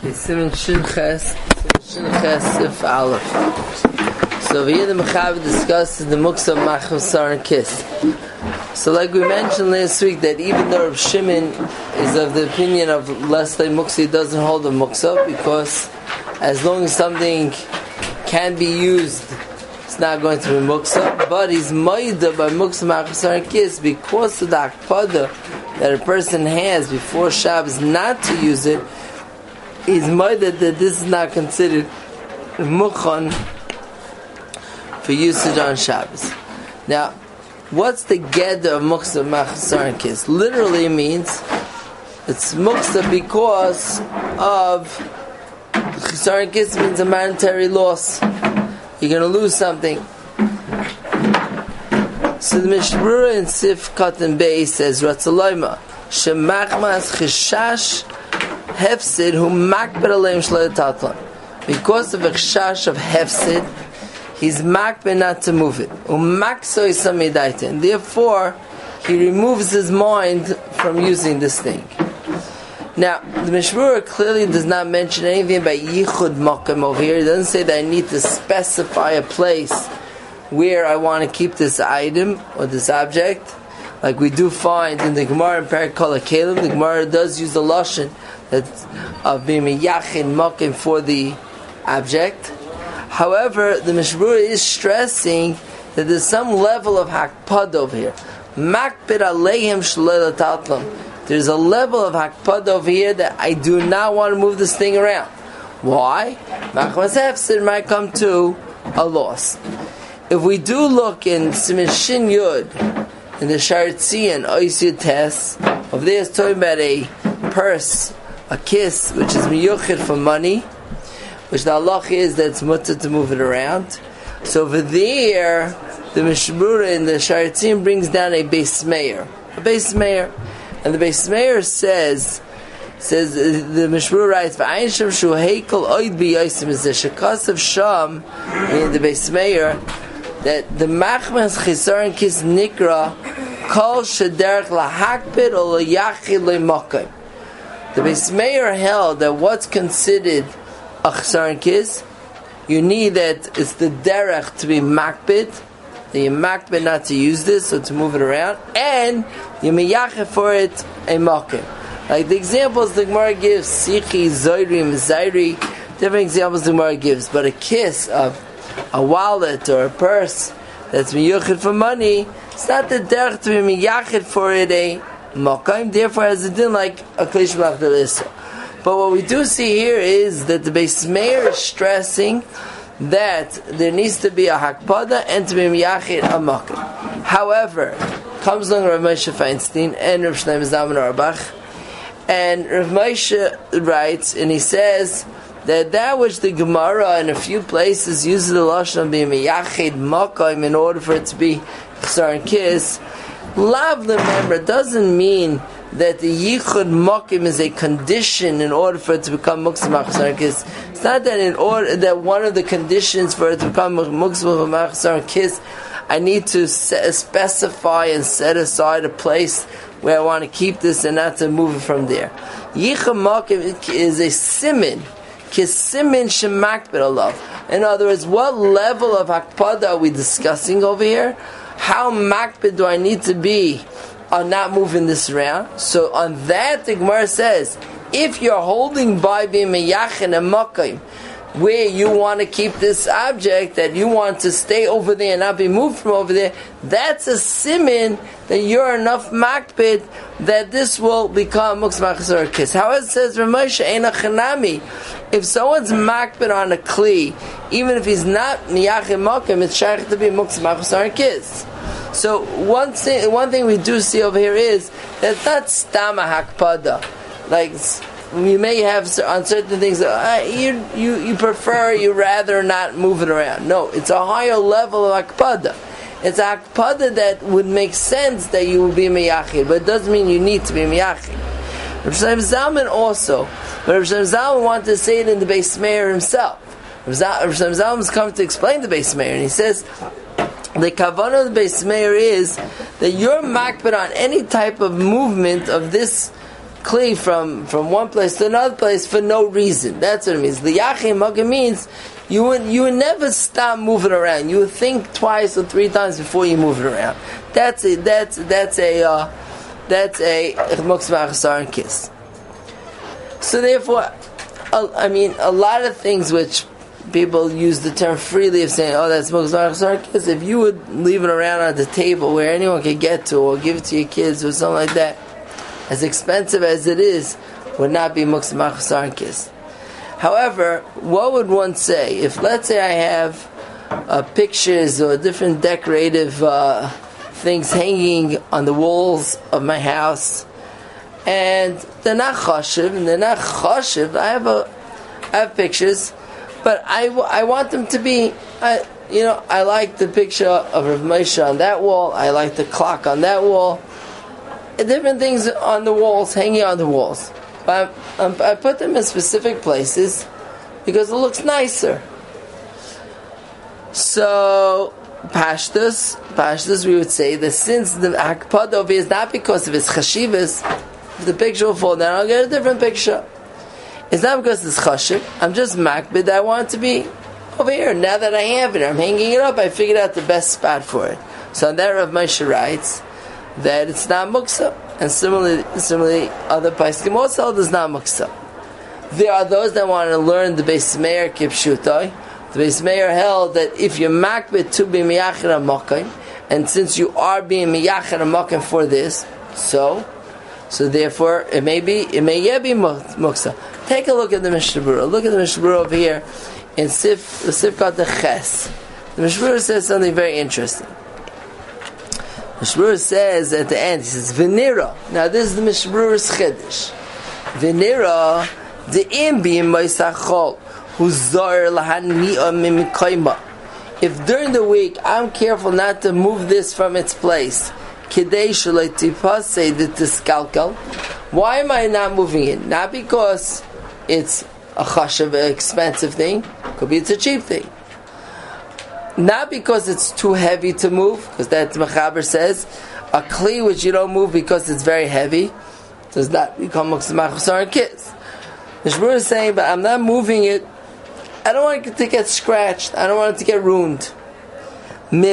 Siman Shin Ches Sif Aleph. So here the Mechaber discusses the Muksa of Machmasar and Kiss. So like we mentioned last week, that even though Rav Shimon is of the opinion of Leslie Muksa, he doesn't hold the Muksa, because as long as something can be used, it's not going to be Muksa. But he's Maida by Muksa Machmasar and Kiss because of the Akpada that a person has before Shabbos not to use it. He's Maida that this is not considered Mukhan for usage on Shabbos. Now, what's the Geda of Muksa Machmasar and Kiss? Literally means it's Muksa because of Chasar and Kiss means a monetary loss. You're going to lose something. So the Mishmura in Sif Katan Bey says, Ratzalayma, Shemachmas Chishash Hefsid Hu Makbet Aleim Shlo Tatlan. Because of a Chishash of Hefsid, he's makbet not to move it. Umakso is samidaita, and therefore he removes his mind from using this thing. Now, the Mishmura clearly does not mention anything about yichud makom over here. It doesn't say that I need to specify a place where I want to keep this item or this object, like we do find in the Gemara in Perek Kol HaKelim. The Gemara does use the lashon of being a yachid makom for the object. However, the Mishmura is stressing that there's some level of hakpad over here. Makbid aleihim shelo tatlam. There's a level of hakpad over here that I do not want to move this thing around. Why? Machmas hefsid might come to a loss. If we do look in Siman Shin Yud, in the Sharetzian Oisiyud Tes, over there is talking about a purse, a kiss, which is miyuchid for money, which the halach is that it's mutter to move it around. So over there, the Mishmura in the Sharetzian brings down a Beis Meir. A Beis Meir. And the Beis Meir says the Mishmura writes, V'ayin Shem Shu Heikel Oid Bi Yosim is the Shekas of Sham, in the Beis Meir, that the Machmas Chisar and Kiss Nikra Kol Shederch Lahakbid or Layachid Lemakay. The Beis Meir held that what's considered a Chasar and Kiss, you need that it's the derech to be makbid, that you're makbid not to use this or to move it around, and you miyacheh for it a makim. Like the examples the Gemara gives, sichi, zoyri, mizayri, different examples the Gemara gives, but a kiss of a wallet or a purse that's miyachid for money, it's not the derech to be miyachid for it a makim, therefore has a din like a klish malach delisa. But what we do see here is that the Beis Meir is stressing that there needs to be a hakpada and to be miyachid a makom. However, comes along Rav Moshe Feinstein and Rav Shlomo Zalman Auerbach, and Rav Moshe writes, and he says that which the Gemara in a few places uses the lashon of being miyachid makom in order for it to be chasar and kiss, lav lememra doesn't mean that the yichud makim is a condition in order for it to become muksa machzar kiss. It's not that in order that one of the conditions for it to become muksa machzar kiss, I need to specify and set aside a place where I want to keep this and not to move it from there. Yichud makim is a simin, kiss simin shemakbid alav. In other words, what level of hakpada are we discussing over here? How makbid do I need to be on not moving this around? So on that, the Gemara says, if you're holding by being meyachin and makim, where you want to keep this object, that you want to stay over there and not be moved from over there, that's a simin that you're enough makbid that this will become muksmach or kiss. However, it says Rav Moshe Eina Chanami, if someone's makbid on a kli, even if he's not meyachin makim, it's shaykh to be muksmach or kiss. So one thing we do see over here is that it's not stama hakpada. Like we may have on certain things you prefer, you rather not move it around. No, it's a higher level of hakpada. It's a hakpada that would make sense that you will be miyachid, but it doesn't mean you need to be miyachid. Rav Shlomo Zalman also, but Rav Shlomo Zalman wanted to say it in the Beis Meir himself. Rav Shlomo Zalman's come to explain the Beis Meir, and he says the kavanah of the Beis Meir is that you're makbid on any type of movement of this kli from one place to another place for no reason. That's what it means. Liyachim Mugim means you would never stop moving around. You would think twice or three times before you move it around. That's a Muksum Achasar kiss. So therefore, a lot of things which people use the term freely of saying, oh, that's Muksum Achasar kiss. If you would leave it around on the table where anyone could get to, or give it to your kids or something like that, as expensive as it is, would not be Muksum Achasar kiss. However, what would one say if, let's say, I have pictures or different decorative things hanging on the walls of my house, and they're not chashiv, I have pictures, but I want them to be, I like the picture of Rav Moshe on that wall, I like the clock on that wall, different things on the walls, hanging on the walls. But I put them in specific places because it looks nicer. So, Pashtus, we would say that since the Akpad over here is not because of its chashivas, the picture will fall down, I'll get a different picture. It's not because it's chashiv, I'm just makbid, I want it to be over here. Now that I have it, I'm hanging it up, I figured out the best spot for it. So on that Rav Moshe writes that it's not muksa. And similarly, other Paiskim also does not muksa. There are those that want to learn the Beis Meir Kipshutai. The Beis Meir held that if you're makbid to be miyachir hamakim, and since you are being miyachir hamakim for this, so therefore it may be muksa. Take a look at the Mishnah Berurah. Look at the Mishnah Berurah over here in Sifkat the Ches. The Mishnah Berurah says something very interesting. Mishnah Berurah says at the end, he says, V'nira. Now this is the Mishnah Berurah's Chiddush. V'nira, de'im b'im moisachol, huzar lahani'a mimikoima. If during the week, I'm careful not to move this from its place, kidei shalei tipasei d'tiskalkal, why am I not moving it? Not because it's a chashav, an expensive thing, could be it's a cheap thing. Not because it's too heavy to move, because that Mechaber says, a kli which you don't move because it's very heavy, does not become Muksum Achasar kiss. The Shmuel is saying, but I'm not moving it, I don't want it to get scratched, I don't want it to get ruined. So the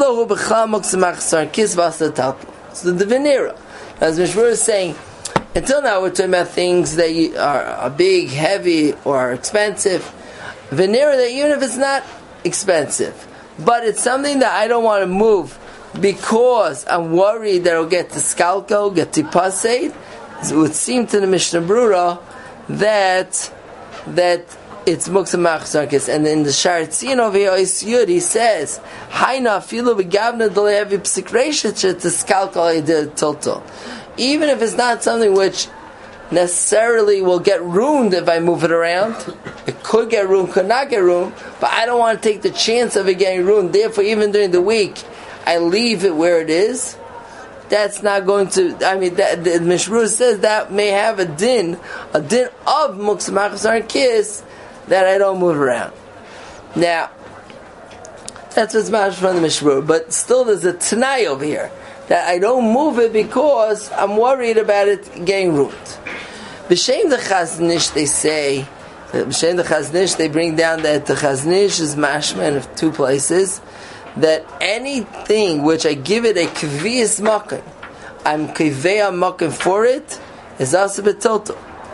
Venera, as Mishmur is saying, until now we're talking about things that are big, heavy, or expensive. Venera, that even if it's not expensive, but it's something that I don't want to move because I'm worried that it'll get to skalko, get to paseid. It would seem to the Mishnah Berurah that it's Muksum Achasar kiss. And in the Sharatzin over here, Yud, he says, Haina filu v'gavna d'le'evi p'sik reishet to skalko total. Even if it's not something which necessarily will get ruined if I move it around. It could get ruined, could not get ruined, but I don't want to take the chance of it getting ruined. Therefore, even during the week, I leave it where it is. That's not going to, the Mishru says that may have a din of Muksum Achasar kiss, that I don't move around. Now, that's what's mashma from the Mishru, but still there's a Tanai over here, that I don't move it because I'm worried about it getting ruined. B'shem the Chazon Ish, they say, B'shem the Chazon Ish, they bring down that the Chazon Ish is mashman of two places, that anything which I give it a kviyas makim, I'm kveya makim for it, is also betoto.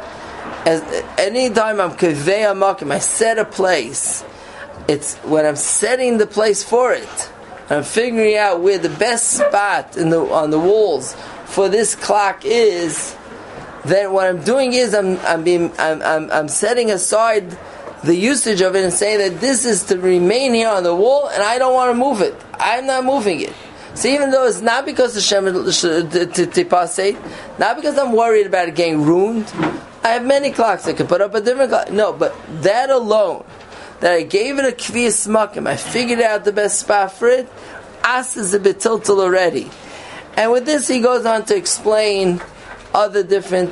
As any time I'm kveya makim, I set a place. It's when I'm setting the place for it, I'm figuring out where the best spot on the walls for this clock is. Then what I'm doing is I'm setting aside the usage of it and saying that this is to remain here on the wall, and I don't want to move it. I'm not moving it. So even though it's not because the Shem tipasei, not because I'm worried about it getting ruined, I have many clocks I can put up a different clock. No, but that alone, that I gave it a kviyas makim, I figured out the best spot for it, as is a bit tiltal already. And with this he goes on to explain other different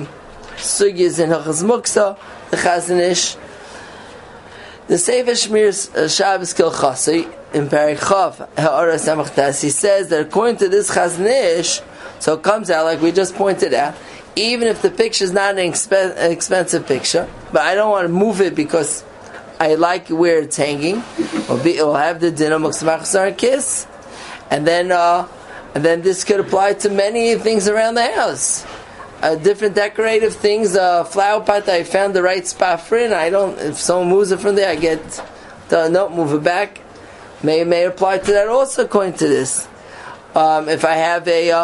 sugyas in Hilchos Muksa, the Chazon Ish. The Sefer Shmir's Shabbos Kil Chasei in Perek Chav Ha'ara Samach Tas, he says that according to this Chazon Ish, so it comes out like we just pointed out, even if the picture is not an expensive picture, but I don't want to move it because I like where it's hanging, it'll have the din of muksmachzar kiss, and then this could apply to many things around the house. Different decorative things, flower pot I found the right spot for it. If someone moves it from there, I move it back. May apply to that also according to this. If I have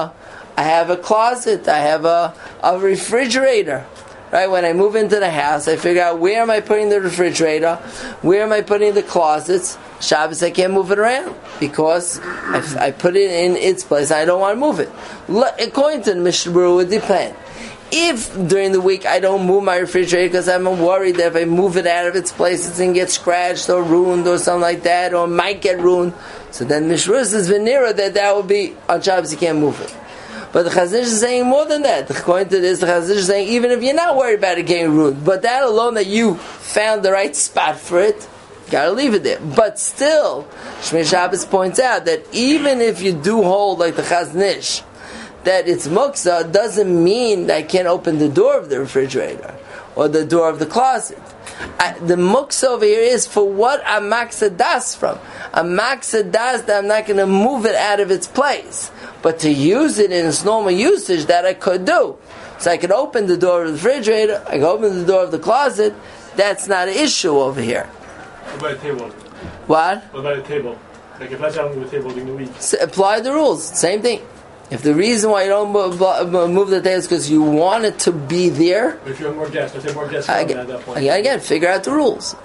a closet, I have a refrigerator. Right, when I move into the house, I figure out where am I putting the refrigerator, where am I putting the closets. Shabbos I can't move it around because I put it in its place and I don't want to move it. According to the Mishnah Berurah, it would depend. If during the week I don't move my refrigerator because I'm worried that if I move it out of its place it's going to get scratched or ruined or something like that, or might get ruined, so then Mishnah Berurah says Venera that would be on Shabbos you can't move it. But the Chazon Ish is saying more than that. According to this, the Chazon Ish is saying even if you're not worried about it getting ruined, but that alone that you found the right spot for it, you gotta leave it there. But still, Shmei Shabbos points out that even if you do hold like the Chazon Ish, that it's muksa, doesn't mean that I can't open the door of the refrigerator or the door of the closet. The muksa over here is for what a maksa das from. A maksa das that I'm not going to move it out of its place. But to use it in its normal usage, that I could do. So I could open the door of the refrigerator, I could open the door of the closet. That's not an issue over here. What about a table? What? What about a table? Like if let's say I'm with a table during the week. Apply the rules. Same thing. If the reason why you don't move the table is because you want it to be there, but if you have more guests, let's say more guests at that point. Again, figure out the rules.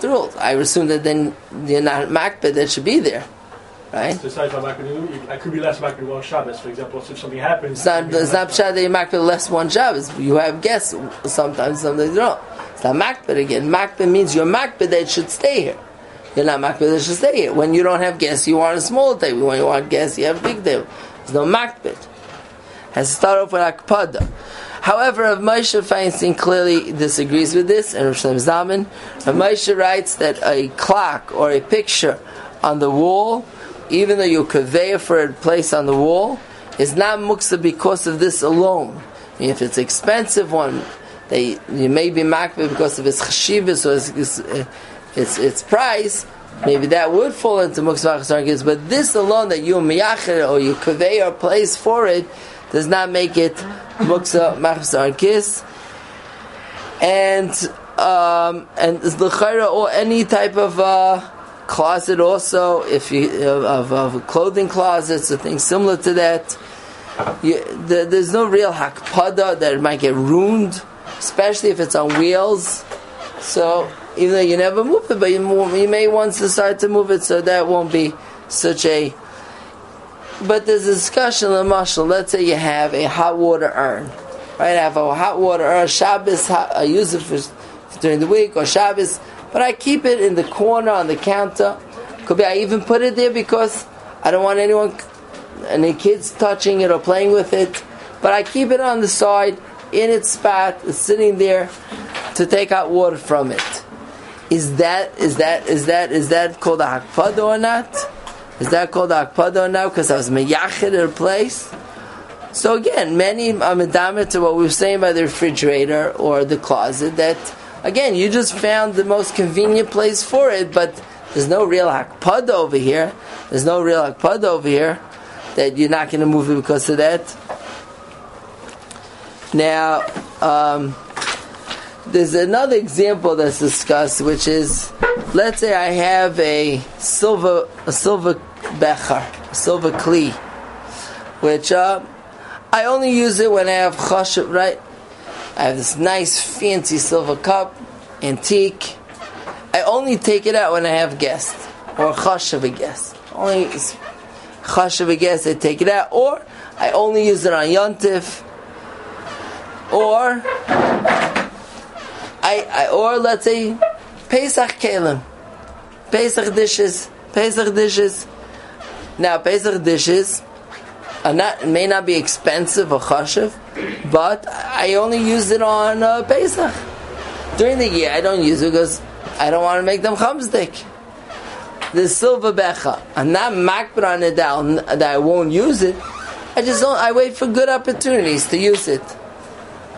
I assume that then you're not makbid that should be there, right? So aside from makbid, I could be less makbid on Shabbos, for example. So if something happens, it's not pshat that you're makbid less one Shabbos. You have guests sometimes you don't. It's not makbid again. Makbid means you're makbid that it should stay here. You're not makbid that it should stay here. When you don't have guests, you want a small table. When you want guests, you have a big table. There's no makbid. Has to start off with akpada. However, Rav Moshe Feinstein clearly disagrees with this, and Rav Shlomo Zalman. Rav Moshe writes that a clock or a picture on the wall, even though you convey it for a place on the wall, is not muksa because of this alone. I mean, if it's an expensive one, you may be makbid because of its chashivas or its price. Maybe that would fall into muksa machzor kiss, but this alone that you miyachir or you convey or place for it does not make it muksa machzor kiss. And l'chayra or any type of closet also, if you of clothing closets or things similar to that, there's no real hakpada that it might get ruined, especially if it's on wheels. So even though you never move it, but you may once decide to move it, so that won't be such a. But there's a discussion on the mashal. Let's say you have a hot water urn, right? I have a hot water urn. Shabbos, I use it for during the week or Shabbos, but I keep it in the corner on the counter. Could be I even put it there because I don't want any kids touching it or playing with it. But I keep it on the side in its spot, it's sitting there to take out water from it. Is that called a hakpada or not? Is that called a hakpada or not? Because I was meyachid at a place. So again, many are medamer to what we were saying by the refrigerator or the closet. That again, you just found the most convenient place for it, but there's no real hakpada over here. There's no real hakpada over here that you're not going to move it because of that. Now, there's another example that's discussed, which is, let's say I have a silver becher, a silver kli, which I only use it when I have chashuv, right? I have this nice fancy silver cup, antique. I only take it out when I have guests, or chashuv a guest. Only chashuv a guest, I take it out, or I only use it on yontif, or or let's say Pesach kelim, Pesach dishes. Now Pesach dishes may not be expensive or chashuv, but I only use it on Pesach. During the year I don't use it because I don't want to make them chamsdik. The silver becha, I'm not makbid on it that I won't use it. I wait for good opportunities to use it.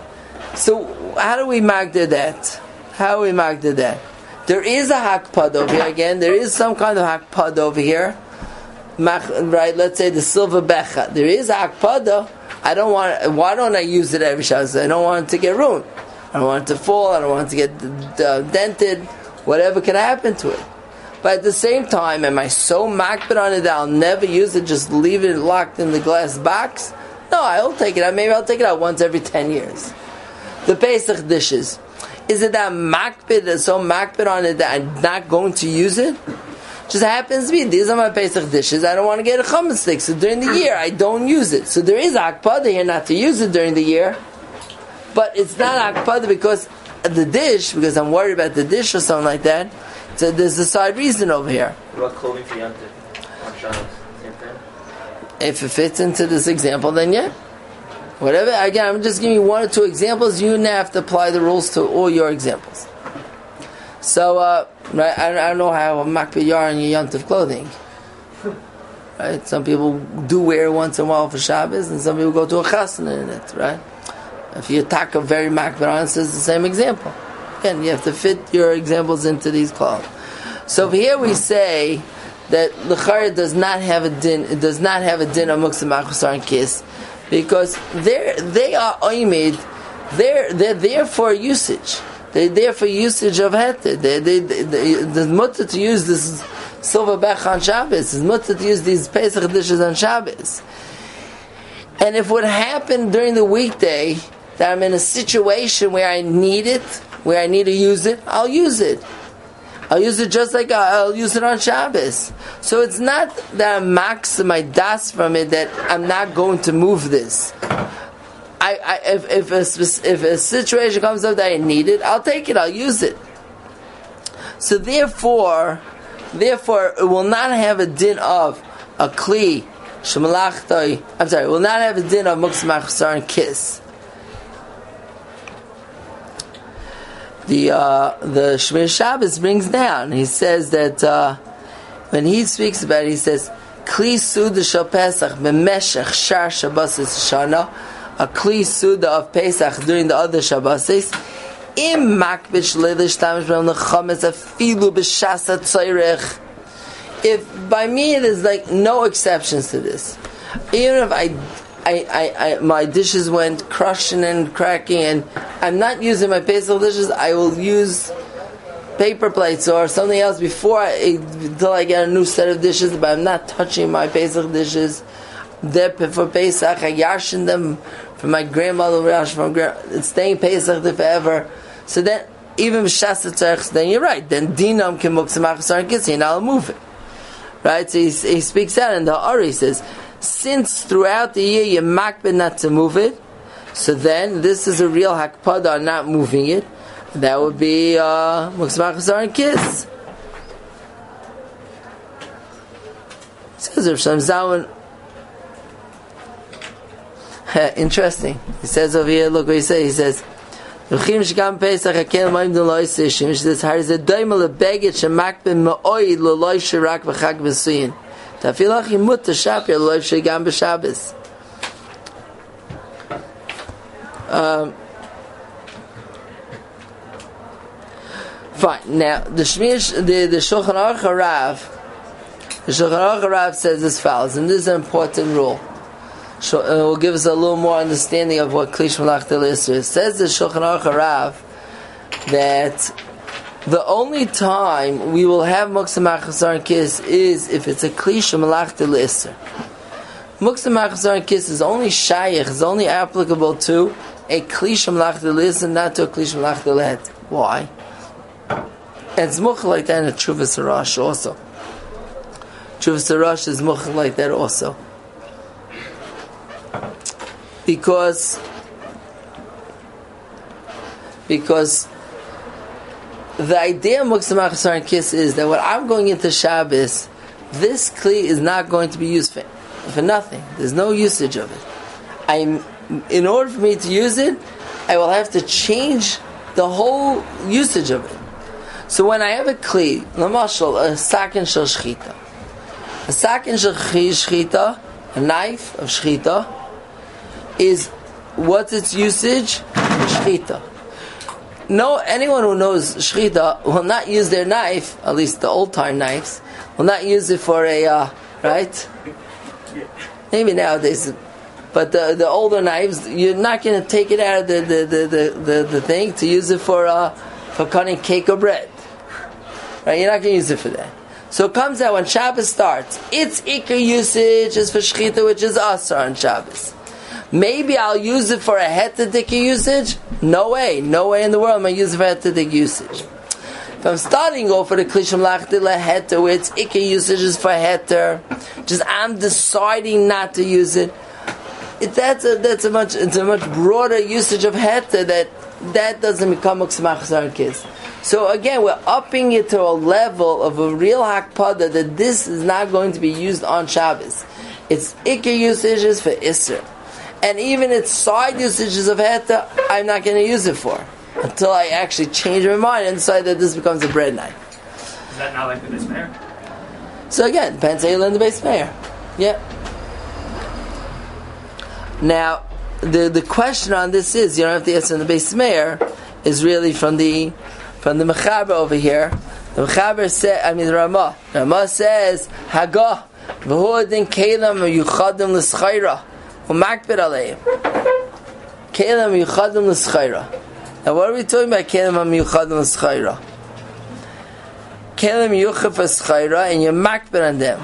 So how do we magda that? How do we magda that? There is a hakpad over here again. There is some kind of hakpad over here. Right? Let's say the silver becha. There is a hakpada. Why don't I use it every Shabbos? I don't want it to get ruined. I don't want it to fall. I don't want it to get dented. Whatever can happen to it. But at the same time, am I so makbid on it that I'll never use it? Just leave it locked in the glass box? No, I'll take it out. Maybe I'll take it out once every 10 years. The Pesach dishes. Is it that makbid, so makbid on it that I'm not going to use it? Just happens to be, these are my Pesach dishes. I don't want to get a chametz stick. So during the year, I don't use it. So there is akpada here not to use it during the year. But it's not akpada because the dish, because I'm worried about the dish or something like that. So there's a side reason over here. What about clothing for Yom Tov on Shabbos? Same thing? If it fits into this example, then yeah. Whatever. Again, I'm just giving you one or two examples. You now have to apply the rules to all your examples. So, right, I don't know how a makbid yar in your Yom Tov clothing. Right? Some people do wear it once in a while for Shabbos, and some people go to a chasana in it, right? If you attack a very makbid on, it's the same example. Again, you have to fit your examples into these clothes. So here we say that l'chara does not have a din. It does not have a din of muktzah machusar and kiss, because they are oimid. They're there for usage. They're there for usage of heter. The mutter to use this silver bech on Shabbos. It's mutter to use these Pesach dishes on Shabbos. And if what happened during the weekday that I'm in a situation where I need it, where I need to use it, I'll use it. I'll use it just like I'll use it on Shabbos. So it's not that I'm maxing my das from it, that I'm not going to move this. If a situation comes up that I need it, I'll take it, I'll use it. So therefore, it will not have a din of a kli, shemalachtai, it will not have a din of muktzah machusar and kiss. The Shmir Shabbos brings down, he says that when he speaks about it, he says, Kli Suda Shal Pesach B'meshech Shar Shabbosis Shana, a Kli Suda of Pesach during the other Shabbosis, Im Makbish Leidish Tamish B'em Lechametz Afilu B'shasa Tzayrech. If by me there's like no exceptions to this, even if I my dishes went crushing and cracking, and I'm not using my Pesach dishes, I will use paper plates or something else until I get a new set of dishes, but I'm not touching my Pesach dishes. They're for Pesach, I yashin them from my grandmother, it's staying Pesach forever. So then, even Shasa Tzarech, then you're right, then Dinam Kim Muktzah Machusar and Kiss, and I'll move it. Right? So he speaks out in the Ari, he says, since throughout the year you're makbid not to move it, so then this is a real hakpada on not moving it. That would be muktzah machusar and kiss. Says Rav Shalom Zalman. Interesting. He says over here, look what he says. He says, "V'chim shgam Pesach hakel ma'im d'loy sishim." He says, "Har ze doima lebeged shemakbid ma'oi l'loy shirak v'chag v'suyin." Tafilach imut t'shapir l'loy shgam b'Shabbos. Fine. Now the Shulchan Aruch Harav says as follows, and this is an important rule. It will give us a little more understanding of what Kli Shmalachta L'Isra is. It says the Shulchan Aruch Harav that the only time we will have Muktzah Machusar and Kiss is if it's a Kli Shmalachta L'Isra. Muktzah Machusar and Kiss is only shayich, is only applicable to a Kli Shmalachta L'Isra, not to a Kli Shmalachta L'Het. Why? And it's much like that in a Tshuvas Harash also. Tshuvas Harash is much like that also. Because the idea of Muktzah Machusar and Kiss is that when I'm going into Shabbos, this Kli is not going to be used for nothing. There's no usage of it. In order for me to use it, I will have to change the whole usage of it. So when I have a Kli, l'mashal, a sakin shel shchita, a sakin shel shchita, a knife of shchita, is what's its usage? shchita. No, anyone who knows shchita will not use their knife, at least the old time knives, will not use it for a right. Maybe nowadays, but the older knives, you're not going to take it out of the thing to use it for cutting cake or bread. Right? You're not going to use it for that. So it comes out when Shabbos starts. Its ikar usage is for shchita, which is asar on Shabbos. Maybe I'll use it for a hetadik usage. No way in the world am I use it for hetadik usage. If I'm starting off with a klishim lachti leheter, where its ikar usage is for heter, just I'm deciding not to use it. It's a much broader usage of heter that doesn't become uksmachzar kiss. So again, we're upping it to a level of a real hakpada that this is not going to be used on Shabbos. Its ikar usages for Isser. And even its side usages of heta, I'm not going to use it for. Until I actually change my mind and decide that this becomes a bread knife. Is that not like the base mayor? So again, depends how you learn the base mayor. Yeah. Now, the question on this is, you don't have to answer on the base mayor, is really from the Mechaber over here. The Mechaber says, Ramah. Ramah says, Hagah, v'huadin kelam yuchadim l'schayra, u'makbir aleim. Kelam yuchadim l'schayra. Now what are we talking about, kelam yuchadim l'schayra? Kelam yuchaf l'schayra, and you're makbir on them.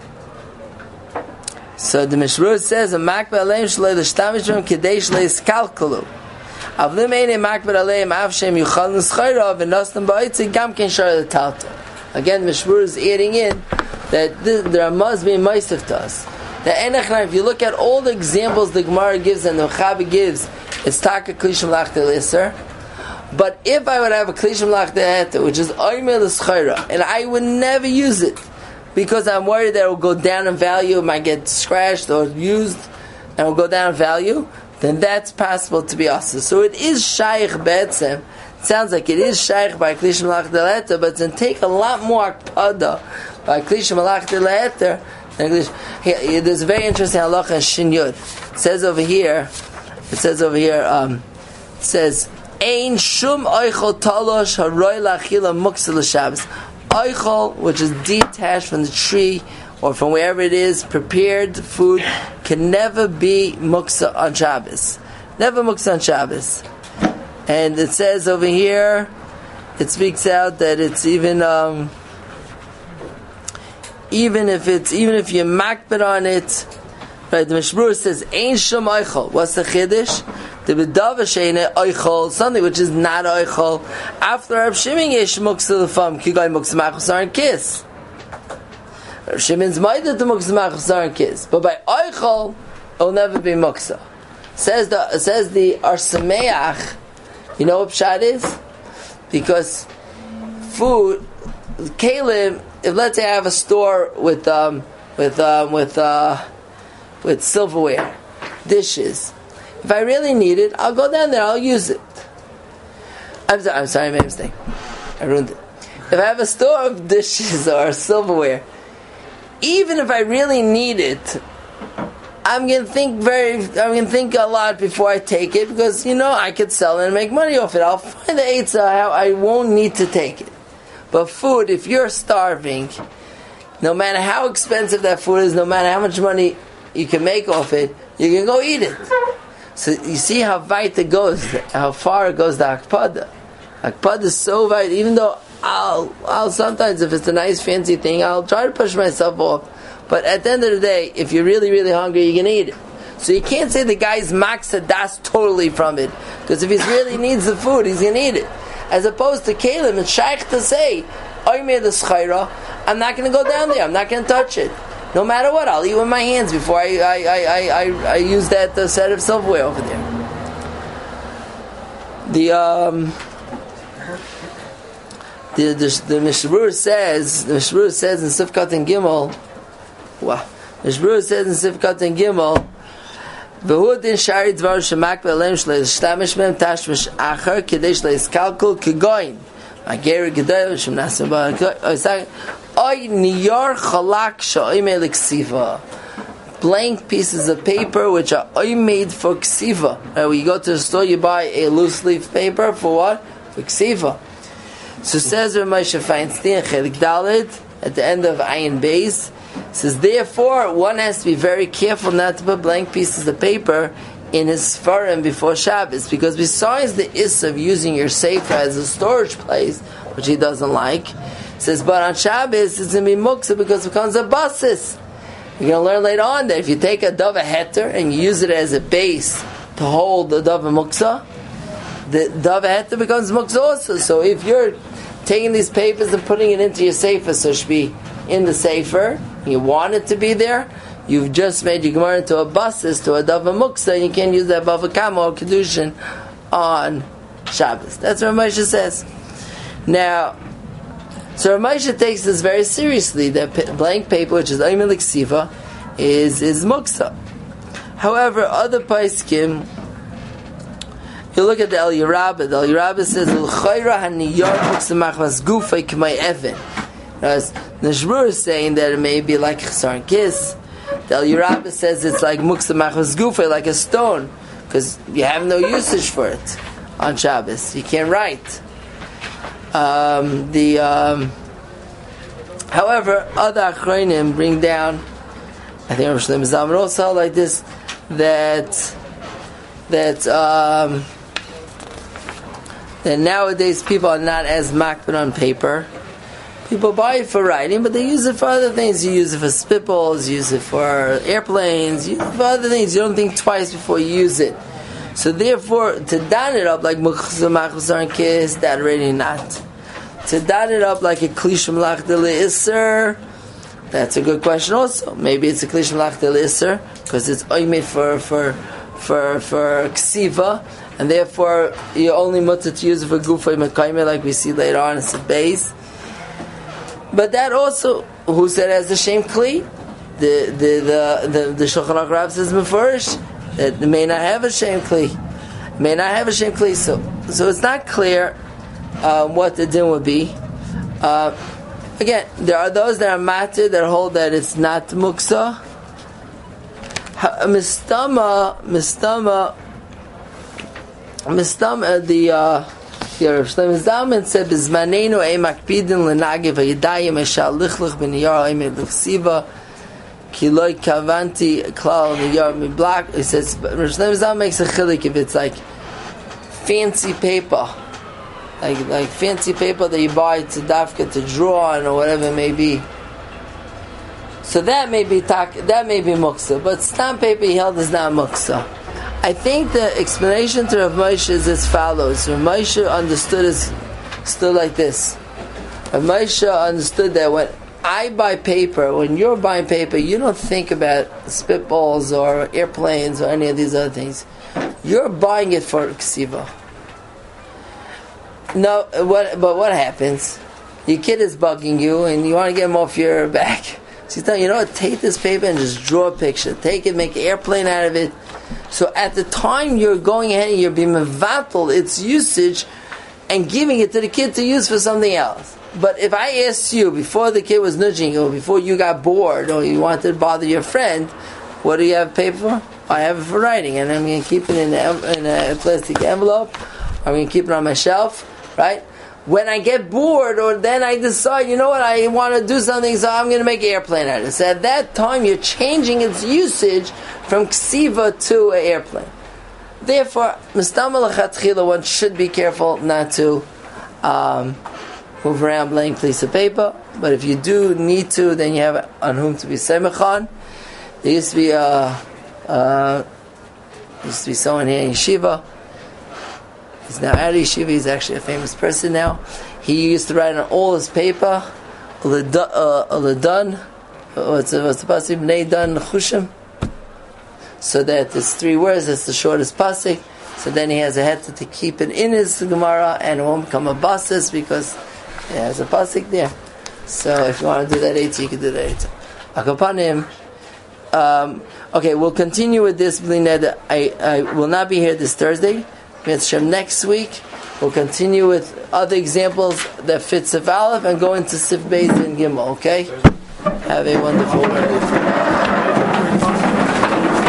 So the Mishmur says, a makbir aleim shalei l'shtamish v'im kedei shalei iskalkalu. Avlim eine makbir aleim avshem yuchal n'schayra v'nostam ba'itzi gam ken shar l'talta. Again, the Mishmur is adding in that there must be meisif to us. The enechna, if you look at all the examples the Gemara gives and the Mechaber gives, it's taka klishim lachta l'isser. But if I would have a klishim lachta heta, which is oimel l'schayra, and I would never use it, because I'm worried that it will go down in value, it might get scratched or used, and it will go down in value, then that's possible to be asa. So it is shaykh be'etzem. It sounds like it is shaykh by klishim lachta l'heter, but it's going to take a lot more akpada by klishim lachta l'heter. There's a very interesting halacha in Shin Yud. It says over here, Ein shum oichol talosh haroy lachila muksa l'Shabbos. Oichol, which is detached from the tree or from wherever it is, prepared food, can never be muksa on Shabbos. Never muksa on Shabbos. And it says over here, it speaks out that it's even if you're makbid on it, right? The Mishmur says, Ein shum oichol. What's the chiddush? The b'dava sheine oichol, something which is not oichol. After Rav Shimon yesh muksa l'fam, kigay muksa machusar and kiss. Rav Shimon's maidah to muksa machusar and kiss, but by oichol, it'll never be muksa. Says the Arsameach. You know what pshat is? Because food, kalim. If let's say I have a store with silverware, dishes. If I really need it, I'll go down there, I'll use it. I'm sorry, I made a mistake. I ruined it. If I have a store of dishes or silverware, even if I really need it, I'm going to think a lot before I take it, because, I could sell it and make money off it. I'll find the eitzah how I won't need to take it. But food, if you're starving, no matter how expensive that food is, no matter how much money you can make off it, you can go eat it. So you see how weit it goes, how far it goes to Akpada. Akpada is so wide, even though I'll sometimes, if it's a nice fancy thing, I'll try to push myself off. But at the end of the day, if you're really, really hungry, you can eat it. So you can't say the guy's maksa das totally from it. Because if he really needs the food, he's going to eat it. As opposed to Kalim, it's shaykh to say, I'm not going to go down there, I'm not going to touch it. No matter what, I'll eat with my hands before I use that set of silverware over there. The Mishmur says in Sifkat and Gimel. Wow, the Mishmur says in Sifkat and Gimel. V'hudin shari dvar shemak be'alem shlei shtamish mem tashmish achar kedei shlei iskalkul kegoin. Mageri gedei shem nasim ba. Oy niyar chalak sha'im eliksiva. blank pieces of paper which are made for ksiva. When you go to the store, you buy a loose leaf paper for what? For ksiva. So says Rav Moshe Feinstein, Chelik Dalet, at the end of Ayin Beis, says therefore one has to be very careful not to put blank pieces of paper in his Sfarim before Shabbos, because besides the issue of using your sefer as a storage place, which he doesn't like, says, but on Shabbos it's going to be muksa because it becomes a basis. You're going to learn later on that if you take a dava heter and you use it as a base to hold the dava muksa, the dava heter becomes muksa also. So if you're taking these papers and putting it into your sefer, so it should be in the sefer, you want it to be there, you've just made your Gemara into a basis, to a dava muksa, and you can't use that bava kama or kedushin on Shabbos. That's what Rav Moshe says. Now, so Rav Moshe takes this very seriously, that blank paper, which is Ayman Liksiva, is muksa. However, other paiskim, you look at the El Yerabah. The El Yerabah says, "L'chayra haniyar muksa machmas gufay k'may even." As Nishbur is saying that it may be like Chesar and Kiss. The El Yerabah says it's like muksa machmas gufay, like a stone, because you have no usage for it on Shabbos. You can't write. However, other Achronim bring down, I think Rosh Hashanah Zalman also like this, that nowadays people are not as makbid on paper. People buy it for writing, but they use it for other things. You use it for spitballs, you use it for airplanes, you use it for other things. You don't think twice before you use it. So therefore, to dot it up like Muksa Machzar and Kiss, that already not. To dot it up like a Klish Malach de Isser, that's a good question also. Maybe it's a Klish Malach de Isser, because it's made for Ksiva, and therefore you only mutter to use it for Gufay Mekayme, like we see later on, it's a base. But that also, who said as the Shem Kli? The Shulchan Aruch Rav says Mefurish that it may not have a Shem Kli. May not have a Shem Kli. So it's not clear what the din would be. Again, there are those that are matir that hold that it's not muksa. Mistama, the Rav Shlomo Zalman said, "Bizmanenu ei makpidin lenagi v'yidayim eshal lichlich b'niyar eimed l'chsiva ki loy kavanti klal niyar miblak." He says, Rav Shlomo Zalman makes a chilik if it's like fancy paper, like fancy paper that you buy to dafka to draw on or whatever it may be. So that may be muksa, but stamp paper he held is not muksa. I think the explanation to Rav Moshe is as follows. Rav Moshe understood like this. Rav Moshe understood that when I buy paper, when you're buying paper, you don't think about spitballs or airplanes or any of these other things. You're buying it for ksiva. No, but what happens? Your kid is bugging you and you want to get him off your back. So he's telling you, know what, take this paper and just draw a picture. Take it, make an airplane out of it. So at the time you're going ahead and you're being mevatel its usage and giving it to the kid to use for something else. But if I asked you before the kid was nudging you, or before you got bored, or you wanted to bother your friend, what do you have paper for? I have it for writing, and I'm going to keep it in a plastic envelope. I'm going to keep it on my shelf, right? When I get bored, or then I decide, you know what, I want to do something, so I'm going to make an airplane out of it. So at that time, you're changing its usage from ksiva to an airplane. Therefore, mistama l'chatchila, one should be careful not to move around blank piece of paper. But if you do need to, then you have on whom to be semechan. There used to be someone here in yeshiva. He's now out of yeshiva. He's actually a famous person now. He used to write on all his paper, Ladan, what's the pasuk? Bnei Dan Chushim. So that there's 3 words. That's the shortest pasuk. So then he has a heter to keep it in his Gemara, and it won't become a basis because it has a pasuk there. So if you want to do that eight, you can do that eight. Akapanim. Okay, we'll continue with this. I will not be here this Thursday. Next week we'll continue with other examples that fit Sif Aleph and go into Sif Beis and Gimel. Okay? Have a wonderful day.